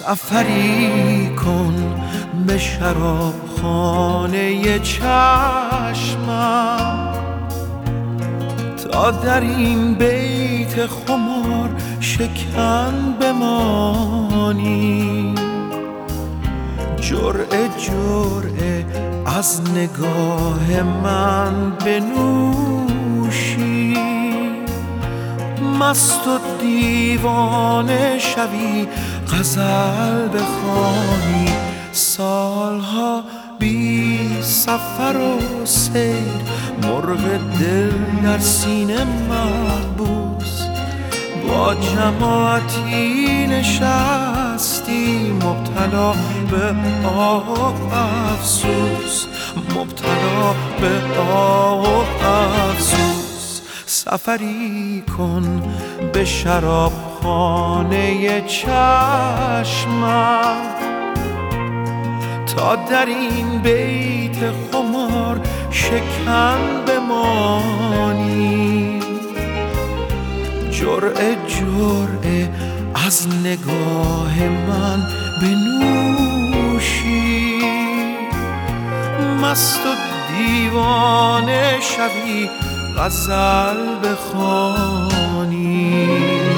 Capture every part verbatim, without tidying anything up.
سفری کن به شرابخانه چشمم تا در این بیت خمار شکن بمانی. جرعه جرعه از نگاه من بنوشی، مست و دیوانه شوی، غزل بخوانی. سالها بی سفر و سیر، مرغ دل در سینه محبوس، با جماعتی نشستی مبتلا به آه و افسوس، مبتلا به آه و افسوس. سفری کن به شرابخانه چشمم تا در این بیت خمار شکن بمانی. جرعه جرعه از نگاه من بنوشی، مست و دیوانه شوی، غزل بخوانی.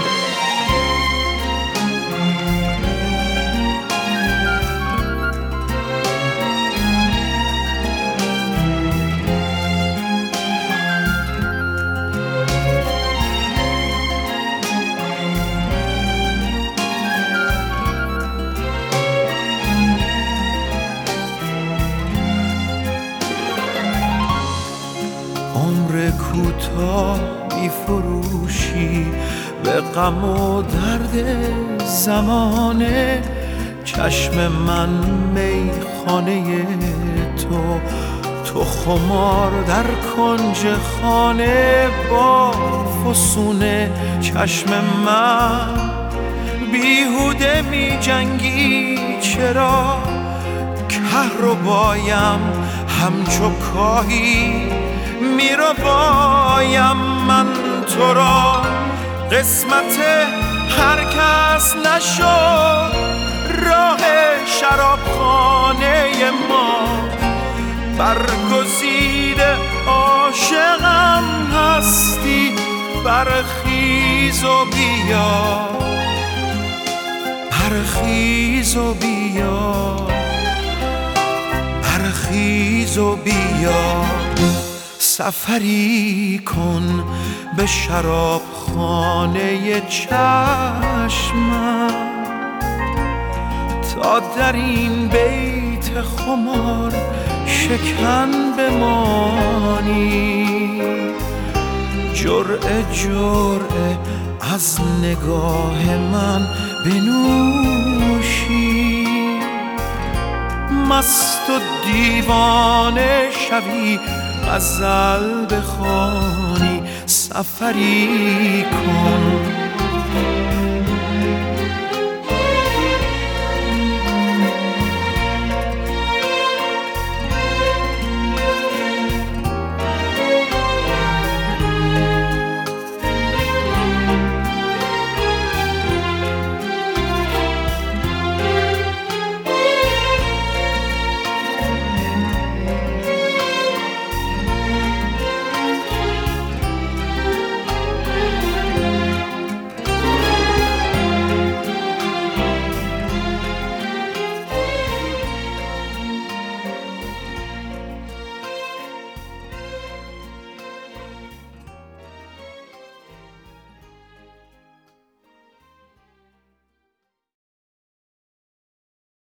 عمر کوتاه میفروشی به غم و درد زمانه، چشم من میخانه تو، تو خمار در کنج خانه با فسونه. چشم من بیهوده می جنگی، چرا کهربایم همچو کاهی میرو بایم من تو را. قسمت هر کس نشد راه شرابخانه ما، برگزیده عاشقم هستی، برخیز و بیا، برخیز و بیا، برخیز و بیا. سفری کن به شرابخانه چشمم تا در این بیت خمار شکن بمانی. جرعه جرعه از نگاه من بنوشی، مست و دیوانه شوی، غزل بخوانی. سفری کن